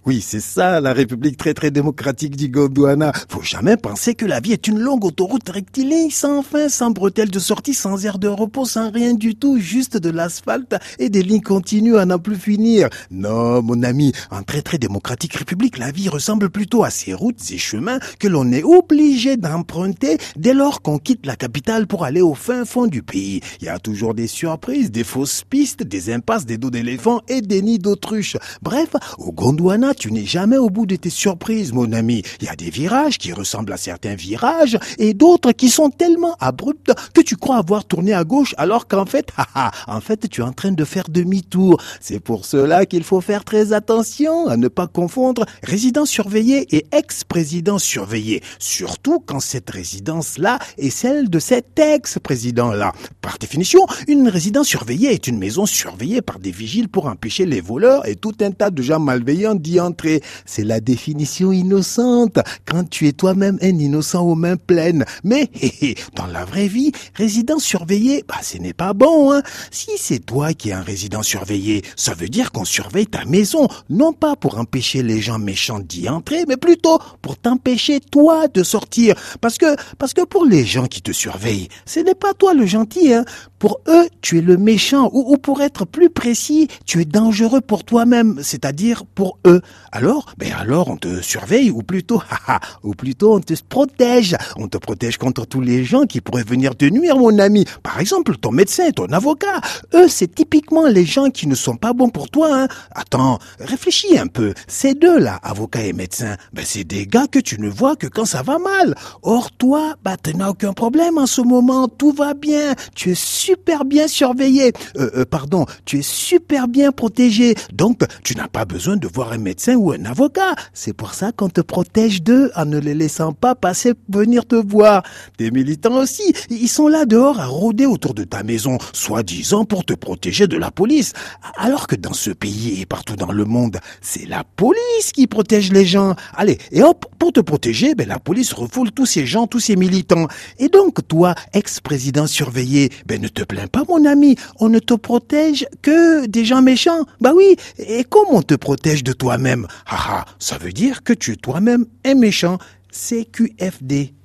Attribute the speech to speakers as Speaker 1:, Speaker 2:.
Speaker 1: Oui, c'est ça, la République très très démocratique du Gondwana. Faut jamais penser que la vie est une longue autoroute rectiligne, sans fin, sans bretelles de sortie, sans aire de repos, sans rien du tout, juste de l'asphalte et des lignes continues à n'en plus finir. Non, mon ami, en très très démocratique République, la vie ressemble plutôt à ces routes, ces chemins que l'on est obligé d'emprunter dès lors qu'on quitte la capitale pour aller au fin fond du pays. Il y a toujours des surprises, des fausses pistes, des impasses, des dos d'éléphants et des nids d'autruches. Bref, au Gondwana, tu n'es jamais au bout de tes surprises, mon ami. Il y a des virages qui ressemblent à certains virages et d'autres qui sont tellement abrupts que tu crois avoir tourné à gauche alors qu'en fait, tu es en train de faire demi-tour. C'est pour cela qu'il faut faire très attention à ne pas confondre résident surveillé et ex-président surveillé. Surtout quand cette résidence-là est celle de cet ex-président-là. Par définition, une résidence surveillée est une maison surveillée par des vigiles pour empêcher les voleurs et tout un tas de gens malveillants d'y entrer. C'est la définition innocente, quand tu es toi-même un innocent aux mains pleines. Mais dans la vraie vie, résidence surveillée, ce n'est pas bon, hein. Si c'est toi qui es un résident surveillé, ça veut dire qu'on surveille ta maison, non pas pour empêcher les gens méchants d'y entrer, mais plutôt pour t'empêcher toi de sortir. Parce que pour les gens qui te surveillent, ce n'est pas toi le gentil, hein. Pour eux, tu es le méchant, ou pour être plus précis, tu es dangereux pour toi-même, c'est-à-dire pour eux. Alors on te surveille, ou plutôt on te protège. On te protège contre tous les gens qui pourraient venir te nuire, mon ami. Par exemple, ton médecin, ton avocat. Eux, c'est typiquement les gens qui ne sont pas bons pour toi, hein. Attends, réfléchis un peu. Ces deux-là, avocat et médecin, c'est des gars que tu ne vois que quand ça va mal. Or, toi, tu n'as aucun problème en ce moment. Tout va bien. Tu es super bien surveillé. Tu es super bien protégé. Donc, tu n'as pas besoin de voir un médecin ou un avocat. C'est pour ça qu'on te protège d'eux en ne les laissant pas passer venir te voir. Tes militants aussi, ils sont là dehors à rôder autour de ta maison, soi-disant pour te protéger de la police. Alors que dans ce pays et partout dans le monde, c'est la police qui protège les gens. Allez, et hop, pour te protéger, la police refoule tous ces gens, tous ces militants. Et donc, toi, ex-président surveillé, ne te plains pas, mon ami. On ne te protège que des gens méchants. Oui, et comme on te protège de toi-même, ça veut dire que tu es toi-même un méchant. CQFD.